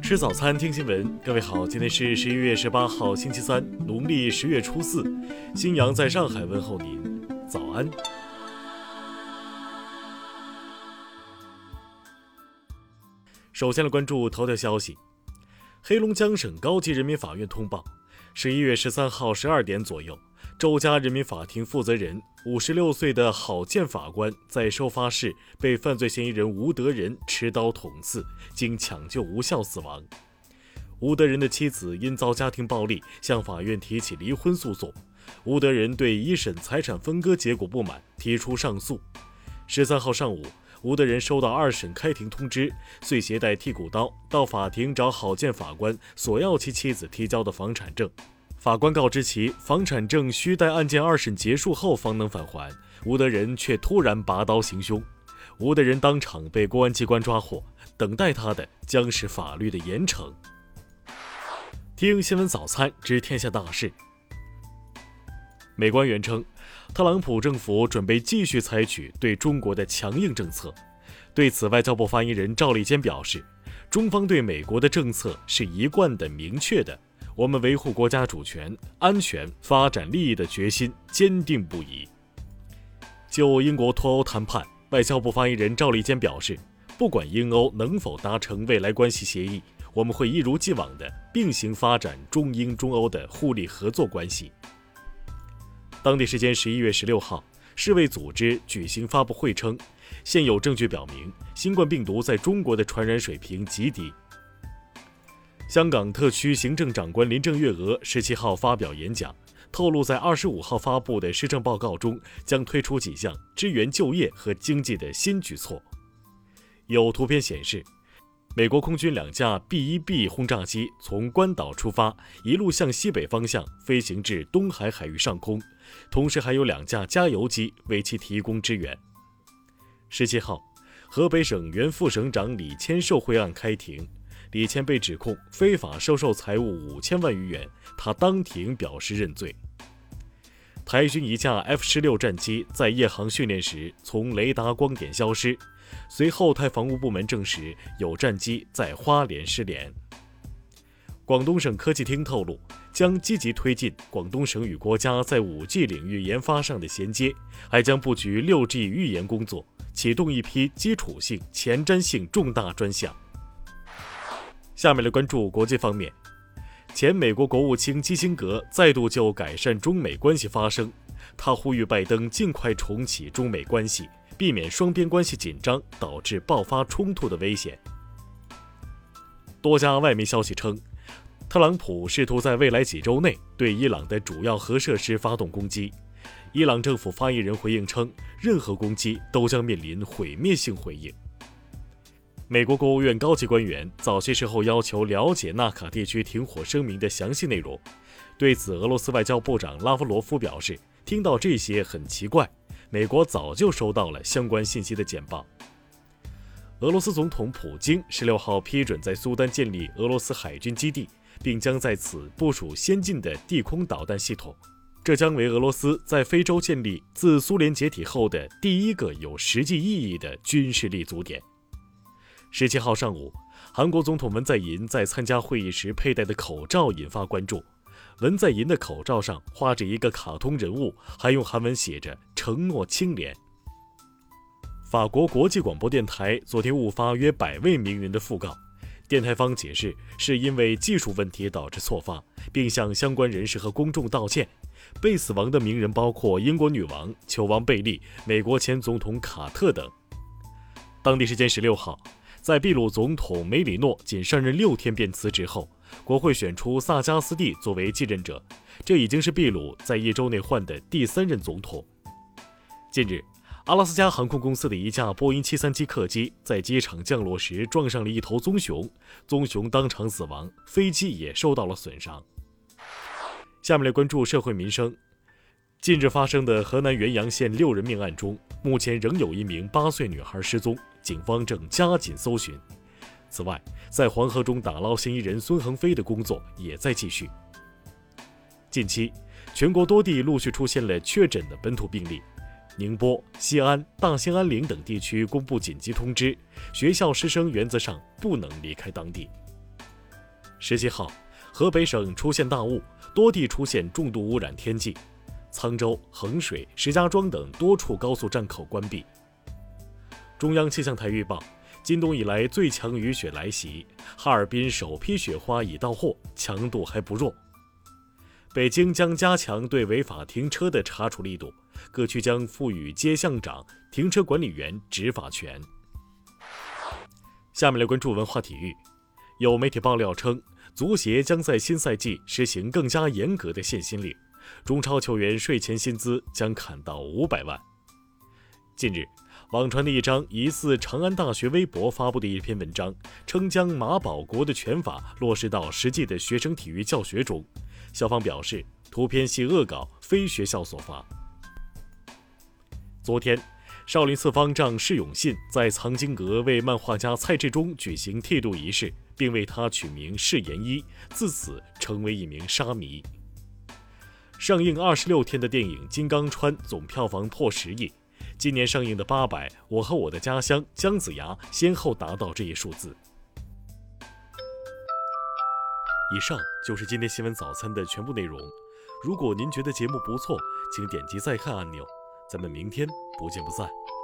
吃早餐，听新闻。各位好，今天是11月18号，星期三，农历10月初4。新阳在上海问候您，早安。首先来关注头条消息。黑龙江省高级人民法院通报，11月13号12点左右，周家人民法庭负责人56岁的郝建法官在收发室被犯罪嫌疑人吴德仁持刀捅刺，经抢救无效死亡。吴德仁的妻子因遭家庭暴力，向法院提起离婚诉讼。吴德仁对一审财产分割结果不满，提出上诉。13号上午，吴德仁收到二审开庭通知，遂携带剔骨刀到法庭找郝建法官索要其妻子提交的房产证。法官告知其房产证需待案件二审结束后方能返还，吴德仁却突然拔刀行凶。吴德仁当场被公安机关抓获，等待他的将是法律的严惩。听新闻早餐知天下大事。美官员称，特朗普政府准备继续采取对中国的强硬政策。对此，外交部发言人赵立坚表示，中方对美国的政策是一贯的、明确的，我们维护国家主权、安全、发展利益的决心坚定不移。就英国脱欧谈判，外交部发言人赵立坚表示，不管英欧能否达成未来关系协议，我们会一如既往的并行发展中英中欧的互利合作关系。当地时间11月16号，世卫组织举行发布会称，现有证据表明，新冠病毒在中国的传染水平极低。香港特区行政长官林郑月娥17号发表演讲，透露在25号发布的施政报告中将推出几项支援就业和经济的新举措。有图片显示，美国空军2架 B-1B 轰炸机从关岛出发，一路向西北方向飞行至东海海域上空，同时还有2架加油机为其提供支援。17号，河北省原副省长李谦受贿案开庭，李谦被指控非法收受财物5000万余元，他当庭表示认罪。台军一架 F-16 战机在夜航训练时从雷达光点消失，随后台防务部门证实有战机在花莲失联。广东省科技厅透露，将积极推进广东省与国家在 5G 领域研发上的衔接，还将布局 6G 预研工作，启动一批基础性、前瞻性重大专项。下面来关注国际方面。前美国国务卿基辛格再度就改善中美关系发声，他呼吁拜登尽快重启中美关系，避免双边关系紧张导致爆发冲突的危险。多家外媒消息称，特朗普试图在未来几周内对伊朗的主要核设施发动攻击。伊朗政府发言人回应称，任何攻击都将面临毁灭性回应。美国国务院高级官员早些时候要求了解纳卡地区停火声明的详细内容。对此，俄罗斯外交部长拉夫罗夫表示，听到这些很奇怪，美国早就收到了相关信息的简报。俄罗斯总统普京16号批准在苏丹建立俄罗斯海军基地，并将在此部署先进的地空导弹系统，这将为俄罗斯在非洲建立自苏联解体后的第一个有实际意义的军事立足点。17号上午，韩国总统文在寅在参加会议时佩戴的口罩引发关注。文在寅的口罩上画着一个卡通人物，还用韩文写着“承诺清廉”。法国国际广播电台昨天误发约100位名人的讣告，电台方解释是因为技术问题导致错发，并向相关人士和公众道歉。被死亡的名人包括英国女王、球王贝利、美国前总统卡特等。当地时间16号，在秘鲁总统梅里诺仅上任6天便辞职后，国会选出萨加斯蒂作为继任者，这已经是秘鲁在1周内换的第3任总统。近日，阿拉斯加航空公司的一架波音737客机在机场降落时撞上了一头棕熊，棕熊当场死亡，飞机也受到了损伤。下面来关注社会民生。近日发生的河南原阳县6人命案中，目前仍有一名8岁女孩失踪，警方正加紧搜寻。此外，在黄河中打捞嫌疑人孙恒飞的工作也在继续。近期，全国多地陆续出现了确诊的本土病例，宁波、西安、大兴安岭等地区公布紧急通知，学校师生原则上不能离开当地。 17号，河北省出现大雾，多地出现重度污染天气，沧州、衡水、石家庄等多处高速站口关闭。中央气象台预报，今冬以来最强雨雪来袭，哈尔滨首批雪花已到货，强度还不弱。北京将加强对违法停车的查处力度，各区将赋予街巷长、停车管理员执法权。下面来关注文化体育。有媒体爆料称，足协将在新赛季实行更加严格的限薪令，中超球员税前薪资将砍到500万。近日，网传的一张疑似长安大学微博发布的一篇文章，称将马保国的拳法落实到实际的学生体育教学中。校方表示，图片系恶搞，非学校所发。昨天，少林寺方丈释永信在藏经阁为漫画家蔡志忠举行剃度仪式，并为他取名释延一，自此成为一名沙弥。上映26天的电影《金刚川》总票房破10亿，今年上映的800《我和我的家乡》姜子牙先后达到这一数字。以上就是今天新闻早餐的全部内容。如果您觉得节目不错，请点击再看按钮。咱们明天不见不散。